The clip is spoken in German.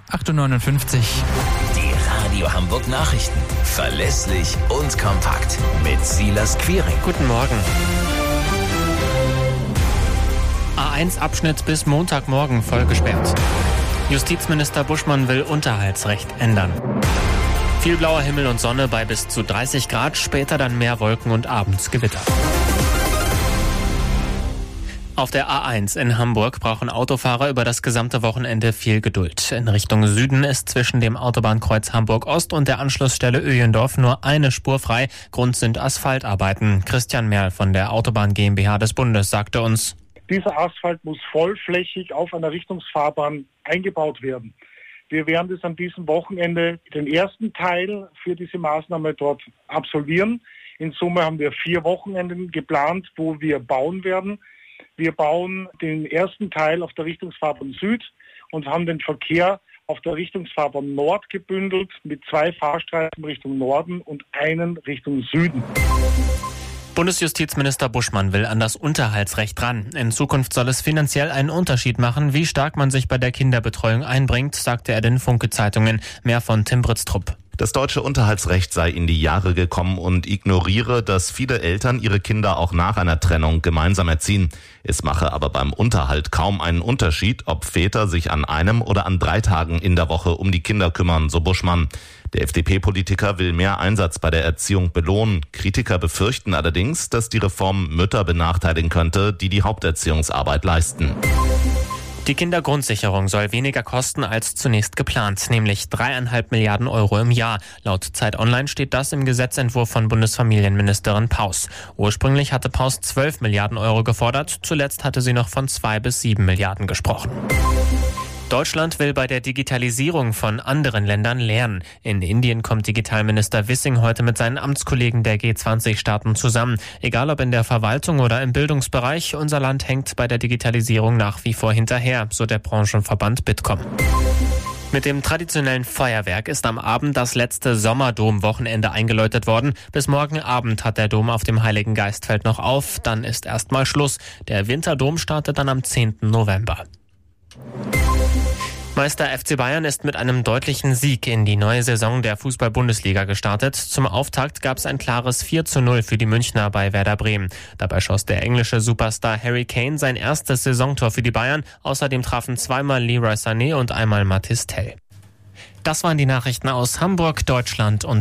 8:59 Uhr. Die Radio Hamburg Nachrichten. Verlässlich und kompakt. Mit Silas Quiring. Guten Morgen. A1-Abschnitt bis Montagmorgen voll gesperrt. Justizminister Buschmann will Unterhaltsrecht ändern. Viel blauer Himmel und Sonne bei bis zu 30 Grad, später dann mehr Wolken und abends Gewitter. Auf der A1 in Hamburg brauchen Autofahrer über das gesamte Wochenende viel Geduld. In Richtung Süden ist zwischen dem Autobahnkreuz Hamburg-Ost und der Anschlussstelle Öjendorf nur eine Spur frei. Grund sind Asphaltarbeiten. Christian Merl von der Autobahn GmbH des Bundes sagte uns: Dieser Asphalt muss vollflächig auf einer Richtungsfahrbahn eingebaut werden. Wir werden das an diesem Wochenende den ersten Teil für diese Maßnahme dort absolvieren. In Summe haben wir 4 Wochenenden geplant, wo wir bauen werden. Wir bauen den ersten Teil auf der Richtungsfahrbahn Süd und haben den Verkehr auf der Richtungsfahrbahn Nord gebündelt mit 2 Fahrstreifen Richtung Norden und einen Richtung Süden. Bundesjustizminister Buschmann will an das Unterhaltsrecht ran. In Zukunft soll es finanziell einen Unterschied machen, wie stark man sich bei der Kinderbetreuung einbringt, sagte er den Funke-Zeitungen. Mehr von Tim Britztrup. Das deutsche Unterhaltsrecht sei in die Jahre gekommen und ignoriere, dass viele Eltern ihre Kinder auch nach einer Trennung gemeinsam erziehen. Es mache aber beim Unterhalt kaum einen Unterschied, ob Väter sich an einem oder an 3 Tagen in der Woche um die Kinder kümmern, so Buschmann. Der FDP-Politiker will mehr Einsatz bei der Erziehung belohnen. Kritiker befürchten allerdings, dass die Reform Mütter benachteiligen könnte, die die Haupterziehungsarbeit leisten. Die Kindergrundsicherung soll weniger kosten als zunächst geplant, nämlich 3,5 Milliarden Euro im Jahr. Laut Zeit Online steht das im Gesetzentwurf von Bundesfamilienministerin Paus. Ursprünglich hatte Paus 12 Milliarden Euro gefordert, zuletzt hatte sie noch von 2 bis 7 Milliarden gesprochen. Deutschland will bei der Digitalisierung von anderen Ländern lernen. In Indien kommt Digitalminister Wissing heute mit seinen Amtskollegen der G20-Staaten zusammen. Egal ob in der Verwaltung oder im Bildungsbereich, unser Land hängt bei der Digitalisierung nach wie vor hinterher, so der Branchenverband Bitkom. Mit dem traditionellen Feuerwerk ist am Abend das letzte Sommerdom-Wochenende eingeläutet worden. Bis morgen Abend hat der Dom auf dem Heiligen Geistfeld noch auf, dann ist erstmal Schluss. Der Winterdom startet dann am 10. November. Meister FC Bayern ist mit einem deutlichen Sieg in die neue Saison der Fußball-Bundesliga gestartet. Zum Auftakt gab es ein klares 4:0 für die Münchner bei Werder Bremen. Dabei schoss der englische Superstar Harry Kane sein erstes Saisontor für die Bayern. Außerdem trafen zweimal Leroy Sané und einmal Mathys Tel. Das waren die Nachrichten aus Hamburg, Deutschland und